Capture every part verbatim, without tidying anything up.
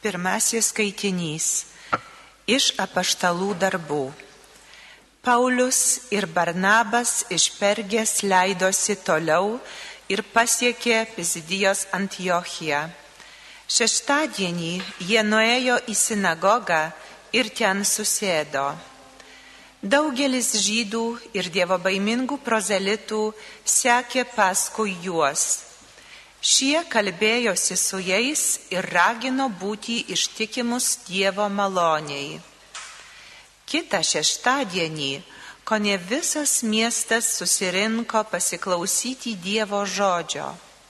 Pirmasis skaitinys iš apaštalų darbų. Paulius ir Barnabas iš Pergės leidosi toliau ir pasiekė Pisidijos Antiochiją. Šeštadienį jie nuėjo į sinagogą ir ten susėdo. Daugelis žydų ir dievobaimingų prozelitų sekė paskui juos. Šie kalbėjosi su jais ir ragino būti ištikimus Dievo maloniai. Kitą šeštadienį kone visas miestas susirinko pasiklausyti Dievo žodžio.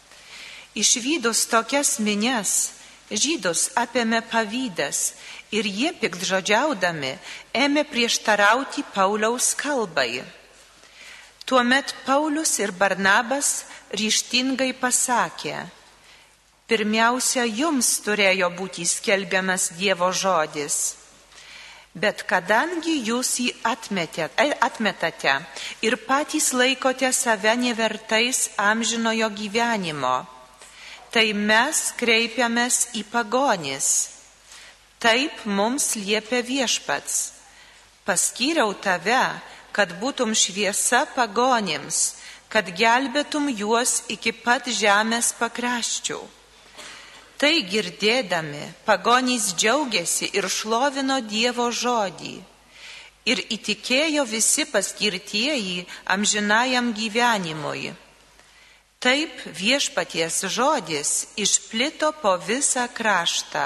Išvydus tokias minias, žydus apėmė pavydas ir jie piktžodžiaudami ėmė prieštarauti Pauliaus kalbai. Tuomet Paulius ir Barnabas ryžtingai pasakė: pirmiausia, jums turėjo būti skelbiamas Dievo žodis, bet kadangi jūs jį atmetėte, atmetate ir patys laikote save nevertais amžinojo gyvenimo, tai mes kreipiamės į pagonis. Taip mums liepia Viešpats: paskyriau tave, kad būtum šviesa pagonims, kad gelbėtum juos iki pat žemės pakraščių. Tai girdėdami, pagonys džiaugiasi ir šlovino Dievo žodį. Ir įtikėjo visi paskirtieji amžinajam gyvenimui. Taip Viešpaties žodis išplito po visą kraštą.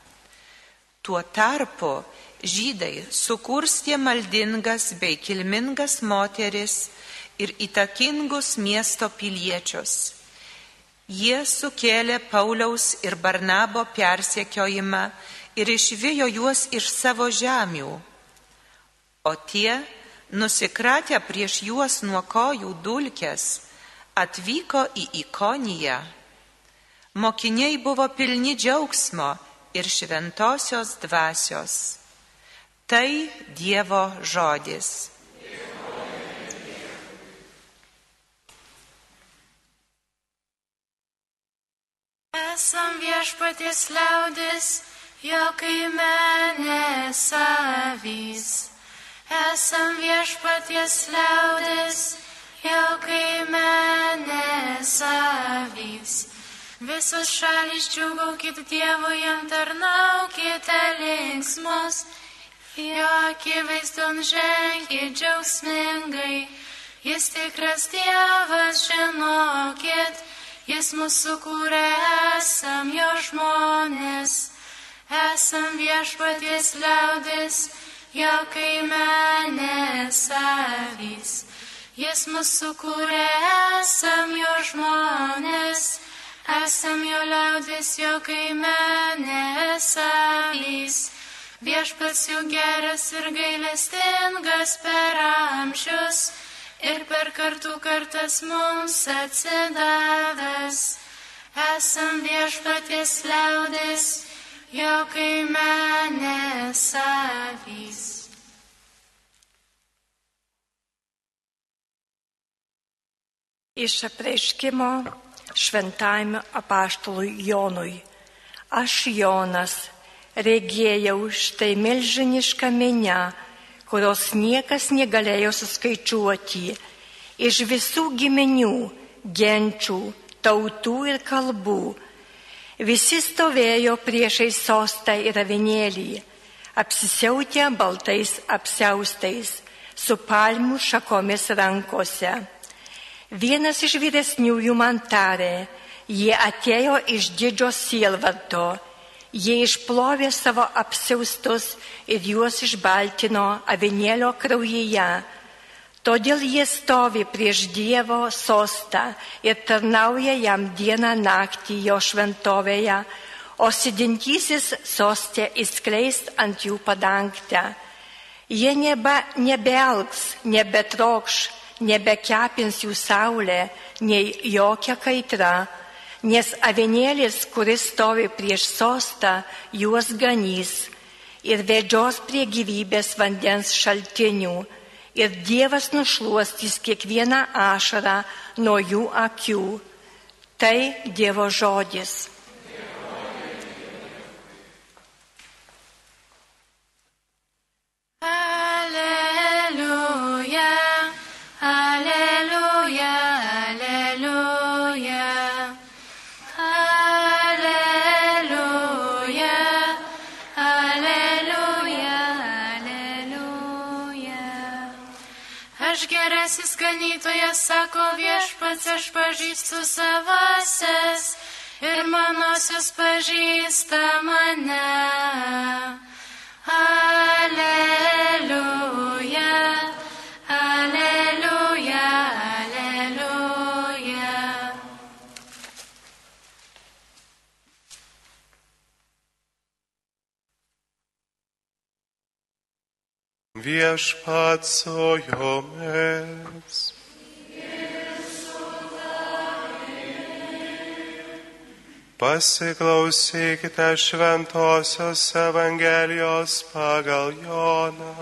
Tuo tarpu žydai sukurstė maldingas bei kilmingas moteris ir įtakingus miesto piliečius. Jie sukėlė Pauliaus ir Barnabo persekiojimą ir išvijo juos iš savo žemių. O tie, nusikratę prieš juos nuo kojų dulkes, atvyko į Ikoniją. Mokiniai buvo pilni džiaugsmo ir šventosios dvasios. Tai Dievo žodis. Esam Viešpaties liaudis, jo kaimenės avys. Esam Viešpaties liaudis, jo kaimenės avys. Visos šalys džiūgaukit Dievui, jam tarnaukite linksmos, jo akivaizdon ženkit džiaugsmingai. Jis tikras Dievas, žinokit, Jis mūsų kūrė, esam jo žmonės, esam Viešpaties liaudis, jo kaimenės avys. Jis mūsų kūrė, esam jo žmonės, esam jo liaudis, jo kaimenės avys. Viešpats jau geras ir gailestingas per amžius, ir per kartų kartas mums atsidavęs. Esam Viešpaties liaudis, jo kaimenės avys. Iš apreiškimo šventajam apaštalui Jonui. Aš, Jonas, regėjau štai milžinišką minią, kurios niekas negalėjo suskaičiuoti, iš visų giminių, genčių, tautų ir kalbų. Visi stovėjo priešais sostą ir avinėlį, apsisiautę baltais apsiaustais, su palmių šakomis rankose. Vienas iš vyresniųjų man tarė: jie atėjo iš didžio sielvarto. Jie išplovė savo apsiaustus ir juos išbaltino avinėlio kraujyje. Todėl jie stovi prieš Dievo sostą ir tarnauja jam dieną naktį jo šventovėje, o sėdintysis sostė įskleis ant jų padangtę. Jie nebe, nebeelgs, nebetrokš, nebekepins jų saulė, nei jokia kaitra, nes avinėlis, kuris stovi prieš sostą, juos ganys ir vedžios prie gyvybės vandens šaltinių, ir Dievas nušluostys kiekvieną ašarą nuo jų akių. Tai Dievo žodis. Geriausias ganytojas sako viešpats, aš pažįstu savasias ir manosios pažįsta mane. Aleliuja, aleliuja, aleliuja. Viešpats su jumis. Pasiklausykite Šventosios Evangelijos pagal Joną.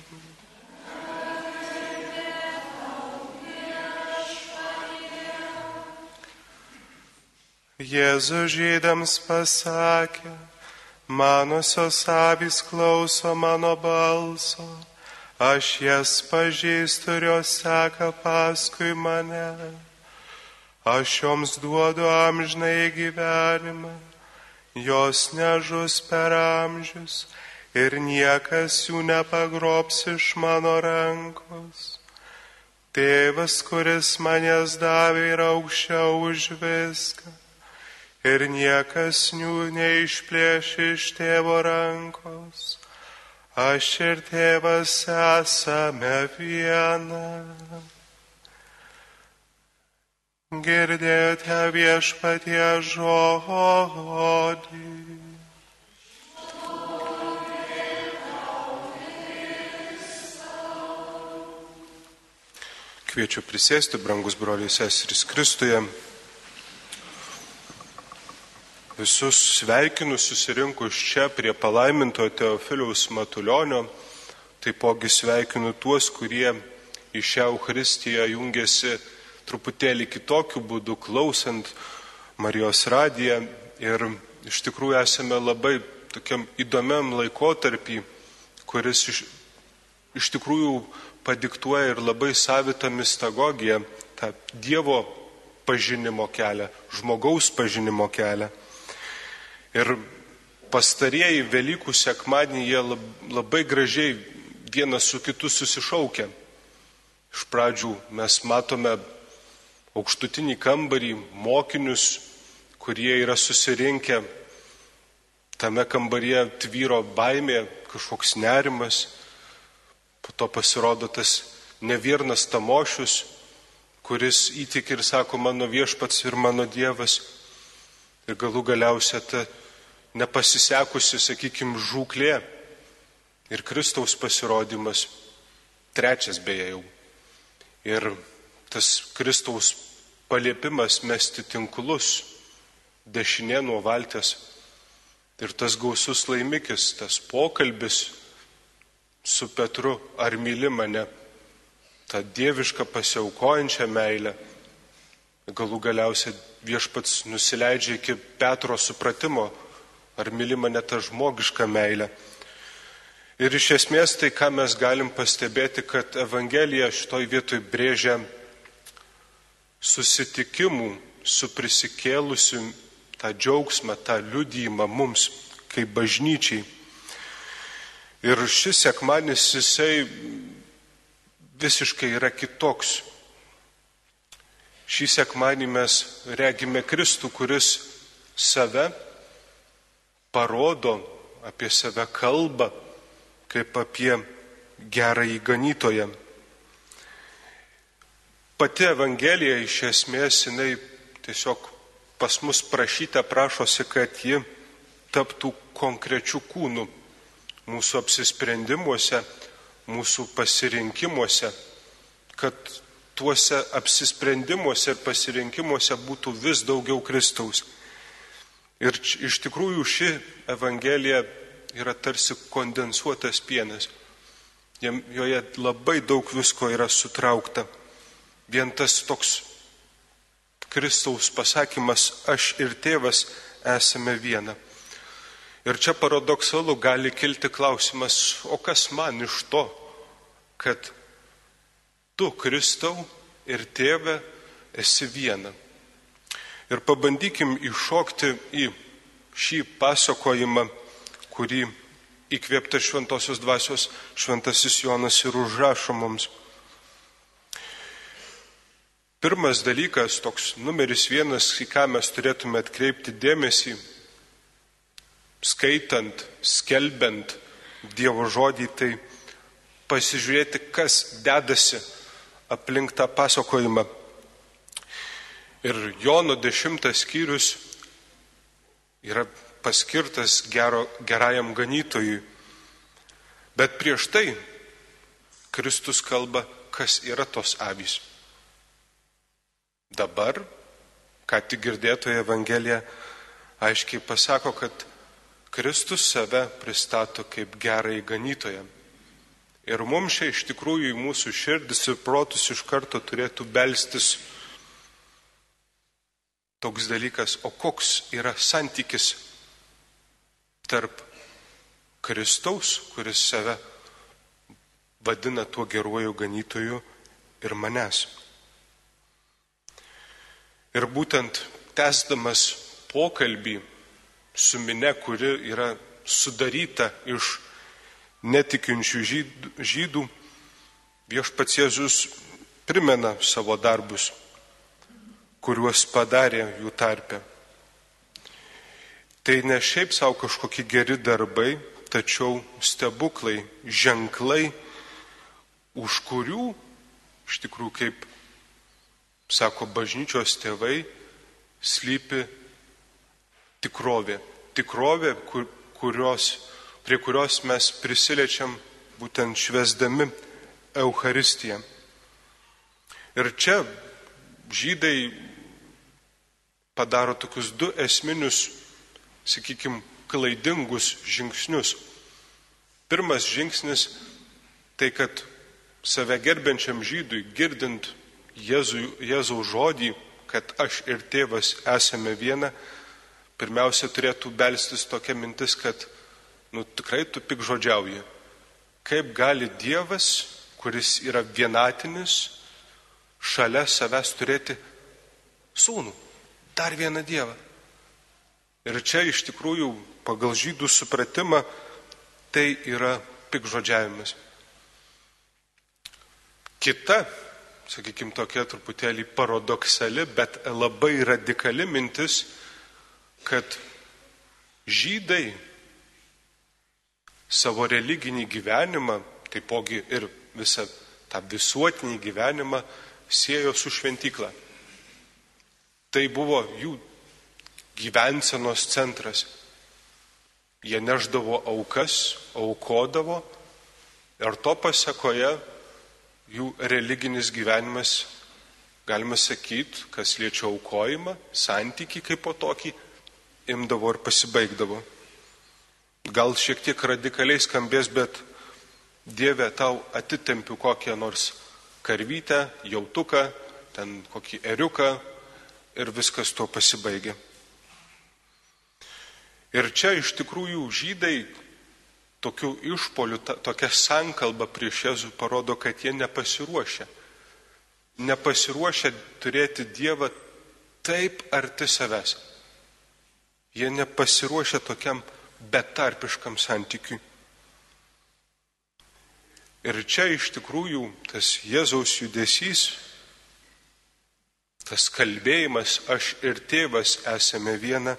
Jėzus žydams pasakė, manosios avys klauso mano balso, aš jas pažįstu ir jos seka paskui mane. Aš joms duodu amžinąjį gyvenimą, jos nežus per amžius ir niekas jų nepagrobs iš mano rankos. Tėvas, kuris man jas davė, yra aukščiau už viską ir niekas jų neišplėš iš tėvo rankos. Aš ir tėvas esame viena. Girdėjote viešpatie žodį. Kviečiu prisėsti, brangus broliai seserys Kristuje. Visus sveikinu susirinkus čia prie palaimintojo Teofiliaus Matulionio, taipogi sveikinu tuos, kurie į šią Eucharistiją jungiasi truputėlį kitokiu būdu, klausant Marijos radiją. Ir iš tikrųjų esame labai tokiam įdomiam laikotarpį, kuris iš, iš tikrųjų padiktuoja ir labai savitą mistagogiją, tą Dievo pažinimo kelią, žmogaus pažinimo kelią. Ir pastarieji Velykų sekmadienį jie labai gražiai vienas su kitu susišaukia. Iš pradžių mes matome aukštutinį kambarį, mokinius, kurie yra susirinkę. Tame kambaryje tvyro baimė, kažkoks nerimas. Po to pasirodo tas neviernas tamošius, kuris įtiki ir sako, mano viešpats ir mano Dievas. Ir galų galiausia ta nepasisekusi, sakykime, žūklė ir Kristaus pasirodymas, trečias beje jau. Ir tas Kristaus paliepimas mesti tinklus dešinė nuo valties. Ir tas gausus laimikis, tas pokalbis su Petru, ar myli mane, tą dievišką pasiaukojančią meilę. Galų galiausiai viešpats nusileidžia iki Petro supratimo, ar myli mane tą žmogišką meilę. Ir iš esmės tai, ką mes galim pastebėti, kad Evangelija šitoj vietoj brėžia susitikimų su prisikėlusiu tą džiaugsmą, tą liudijimą mums kaip bažnyčiai. Ir šis sekmadienis jisai visiškai yra kitoks. Šį sekmadienį mes regime Kristų, kuris save parodo, apie save kalba, kaip apie gerąjį ganytoją. Pati Evangelija iš esmės, jinai tiesiog pas mus prašyta, prašosi, kad ji taptų konkrečių kūnų mūsų apsisprendimuose, mūsų pasirinkimuose, kad tuose apsisprendimuose ir pasirinkimuose būtų vis daugiau Kristaus. Ir iš tikrųjų ši Evangelija yra tarsi kondensuotas pienas. Joje labai daug visko yra sutraukta. Vien tas toks Kristaus pasakymas, aš ir tėvas esame viena. Ir čia paradoksalu gali kilti klausimas, o kas man iš to, kad tu, Kristau, ir tėve esi viena. Ir pabandykim iššokti į šį pasakojimą, kurį įkvėpta šventosios dvasios šventasis Jonas ir užrašo mums. Pirmas dalykas, toks numeris vienas, į ką mes turėtume atkreipti dėmesį, skaitant, skelbiant Dievo žodį, tai pasižiūrėti, kas dedasi aplink tą pasakojimą. Ir Jono dešimtas skyrius yra paskirtas gero, gerajam ganytojui. Bet prieš tai Kristus kalba, kas yra tos avys. Dabar, ką tik girdėtoje Evangelija aiškiai pasako, kad Kristus save pristato kaip gerąjį ganytoją. Ir mums čia iš tikrųjų į mūsų širdis ir protus iš karto turėtų belstis toks dalykas, o koks yra santykis tarp Kristaus, kuris save vadina tuo geruoju ganytoju, ir manęs. Ir būtent tęsdamas pokalbį su minia, kuri yra sudaryta iš netikinčių žydų, viešpats Jėzus primena savo darbus, kuriuos padarė jų tarpe. Tai ne šiaip savo kažkokie geri darbai, tačiau stebuklai, ženklai, už kurių, iš tikrųjų, kaip sako bažnyčios tėvai, slypi tikrovė. Tikrovė, kur, kurios, prie kurios mes prisiliečiam būtent švęsdami Eucharistiją. Ir čia žydai padaro tokius du esminius, sakykime, klaidingus žingsnius. Pirmas žingsnis tai, kad save gerbiančiam žydui, girdint Jėzų, Jėzaus žodį, kad aš ir tėvas esame viena, pirmiausia turėtų belstis tokia mintis, kad nu tikrai tu pikžodžiauji. Kaip gali Dievas, kuris yra vienatinis, šalia savęs turėti sūnų, dar vieną Dievą. Ir čia iš tikrųjų pagal žydų supratimą tai yra pikžodžiavimas. Kita, sakykime, tokia truputėlį paradoksali, bet labai radikali mintis, kad žydai savo religinį gyvenimą, taipogi ir visą tą visuotinį gyvenimą siejo su šventykla. Tai buvo jų gyvensenos centras. Jie neždavo aukas, aukodavo ir to pasekoje jų religinis gyvenimas, galima sakyti, kas liečia aukojimą, santykį kaip po tokį, imdavo ir pasibaigdavo. Gal šiek tiek radikaliai skambės, bet Dieve, tau atitempiu kokią nors karvytę, jautuką, ten kokį eriuką ir viskas tuo pasibaigia. Ir čia iš tikrųjų žydai tokių išpolių, tokia sankalba prieš Jėzų parodo, kad jie nepasiruošia. Nepasiruošia turėti Dievą taip arti savęs. Jie nepasiruošia tokiam betarpiškam santykiui. Ir čia iš tikrųjų tas Jėzaus judesys, tas kalbėjimas, aš ir tėvas esame viena,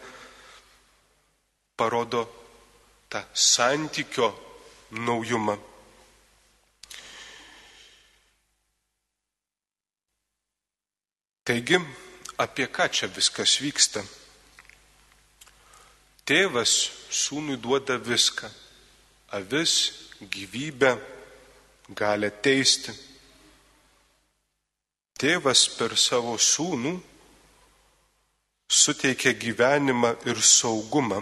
parodo tą santykio naujumą. Taigi, apie ką čia viskas vyksta? Tėvas sūnui duoda viską. Avis, gyvybę, gali teisti. Tėvas per savo sūnų suteikia gyvenimą ir saugumą.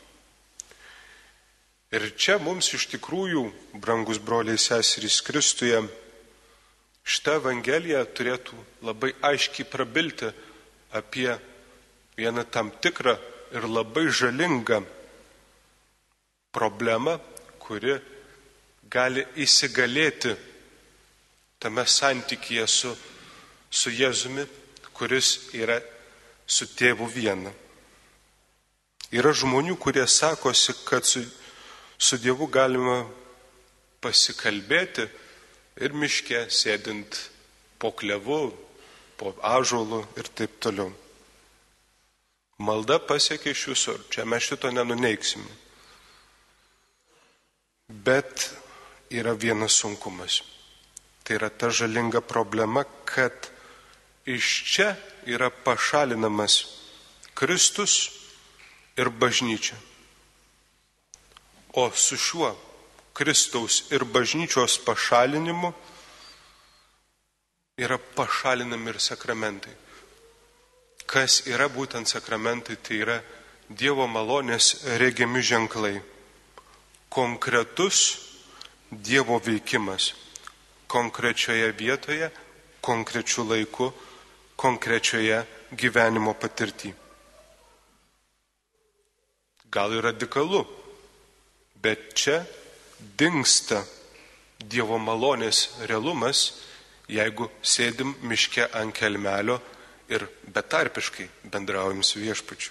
Ir čia mums iš tikrųjų, brangus broliai seserys Kristuje, šitą Evangeliją turėtų labai aiškiai prabilti apie vieną tam tikrą ir labai žalingą problemą, kuri gali įsigalėti tame santykyje su, su Jėzumi, kuris yra su tėvu viena. Yra žmonių, kurie sakosi, kad su Su Dievu galima pasikalbėti ir miške sėdint po klevu, po ąžuolu ir taip toliau. Malda pasiekia iš visur, čia mes šito nenuneiksime. Bet yra vienas sunkumas. Tai yra ta žalinga problema, kad iš čia yra pašalinamas Kristus ir bažnyčia. O su šiuo Kristaus ir bažnyčios pašalinimu yra pašalinami ir sakramentai. Kas yra būtent sakramentai, tai yra Dievo malonės regimi ženklai. Konkretus Dievo veikimas konkrečioje vietoje, konkrečiu laiku, konkrečioje gyvenimo patirtį. Gal ir radikalu, bet čia dingsta Dievo malonės realumas, jeigu sėdim miške ant kelmelio ir betarpiškai bendraujam su Viešpačiu.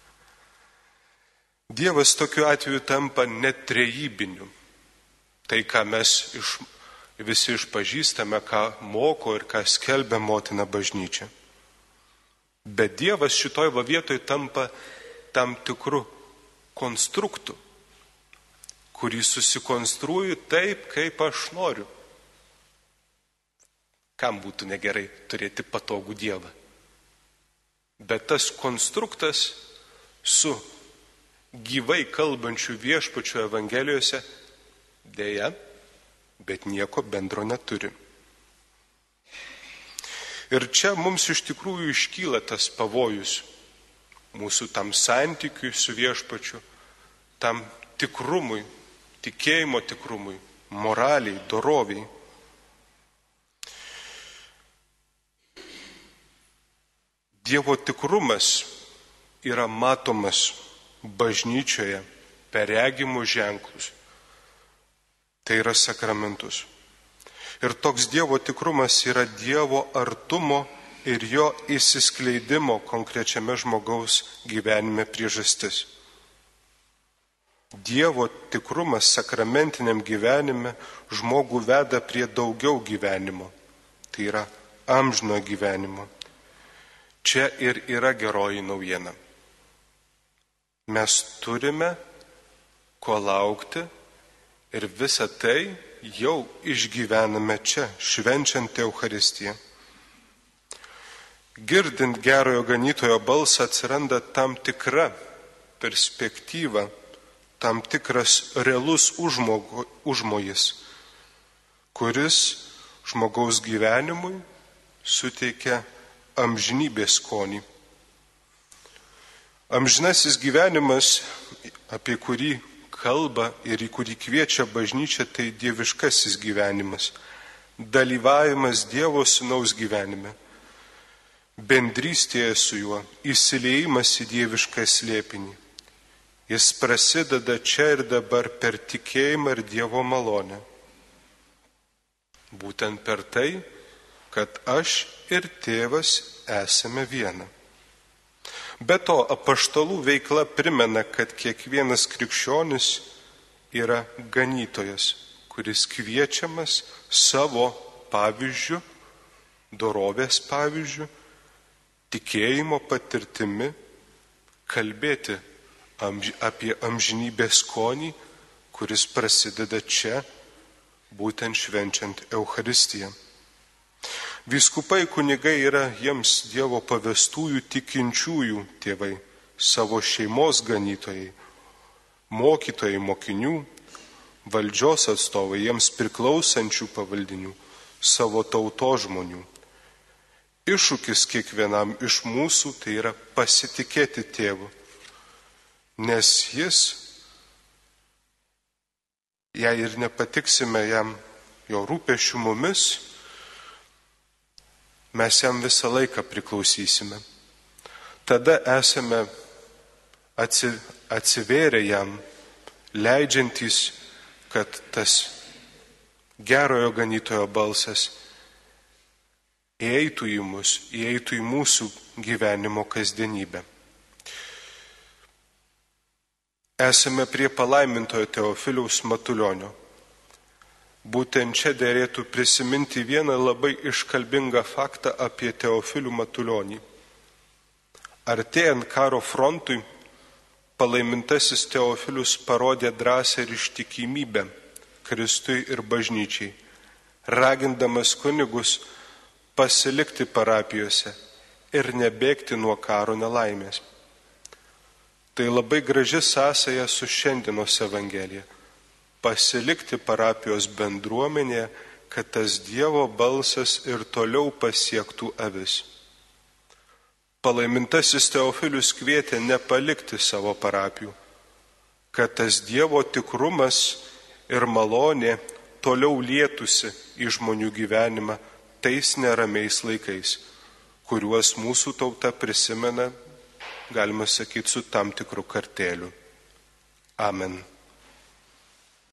Dievas tokiu atveju tampa netrejybiniu. Tai, ką mes iš, visi išpažįstame, ką moko ir ką skelbia motina bažnyčia. Bet Dievas šitoj va vietoj tampa tam tikru konstruktu, kurį susikonstruoju taip, kaip aš noriu. Kam būtų negerai turėti patogų Dievą? Bet tas konstruktas su gyvai kalbančiu Viešpačiu Evangelijose dėja, bet nieko bendro neturi. Ir čia mums iš tikrųjų iškyla tas pavojus mūsų tam santykiui su Viešpačiu, tam tikrumui, tikėjimo tikrumui, moraliai, doroviai. Dievo tikrumas yra matomas bažnyčioje per regimus ženklus. Tai yra sakramentus. Ir toks Dievo tikrumas yra Dievo artumo ir jo įsiskleidimo konkrečiame žmogaus gyvenime priežastis. Dievo tikrumas sakramentiniam gyvenime žmogų veda prie daugiau gyvenimo. Tai yra amžino gyvenimo. Čia ir yra geroji naujiena. Mes turime ko laukti ir visą tai jau išgyvename čia, švenčiant Eucharistiją. Girdint gerojo ganytojo balsą atsiranda tam tikra perspektyva, tam tikras realus užmogo, užmojis, kuris žmogaus gyvenimui suteikia amžinybės skonį. Amžinasis gyvenimas, apie kurį kalba ir į kurį kviečia bažnyčia, tai dieviškasis gyvenimas, dalyvavimas Dievo Sūnaus gyvenime, bendrystėje su juo, įsiliejimas į dievišką slėpinį. Jis prasideda čia ir dabar per tikėjimą ir Dievo malonę. Būtent per tai, kad aš ir tėvas esame viena. Be to, apaštalų veikla primena, kad kiekvienas krikščionis yra ganytojas, kuris kviečiamas savo pavyzdžiu, dorovės pavyzdžiu, tikėjimo patirtimi kalbėti amž- apie amžinybės skonį, kuris prasideda čia, būtent švenčiant Eucharistiją. Vyskupai kunigai yra jiems Dievo pavestųjų tikinčiųjų tėvai, savo šeimos ganytojai, mokytojai mokinių, valdžios atstovai, jiems priklausančių pavaldinių, savo tautos žmonių. Iššūkis kiekvienam iš mūsų tai yra pasitikėti tėvu, nes jis, jei ir nepatiksime jam jo rūpesčių mumis, mes jam visą laiką priklausysime. Tada esame atsivėrę jam, leidžiantys, kad tas gerojo ganytojo balsas įeitų į mus, įeitų į mūsų gyvenimo kasdienybę. Esame prie palaimintojo Teofiliaus Matulionio. Būtent čia dėrėtų prisiminti vieną labai iškalbingą faktą apie Teofilių Matulionį. Artėjant karo frontui, palaimintasis Teofilius parodė drąsą ir ištikimybę Kristui ir bažnyčiai, ragindamas kunigus pasilikti parapijose ir nebėgti nuo karo nelaimės. Tai labai graži sąsaja su šiandienos Evangelija. Pasilikti parapijos bendruomenėje, kad tas Dievo balsas ir toliau pasiektų avis. Palaimintasis Teofilius kvietė nepalikti savo parapijų, kad tas Dievo tikrumas ir malonė toliau lietųsi į žmonių gyvenimą tais neramiais laikais, kuriuos mūsų tauta prisimena, galima sakyti, su tam tikru kartėliu. Amen.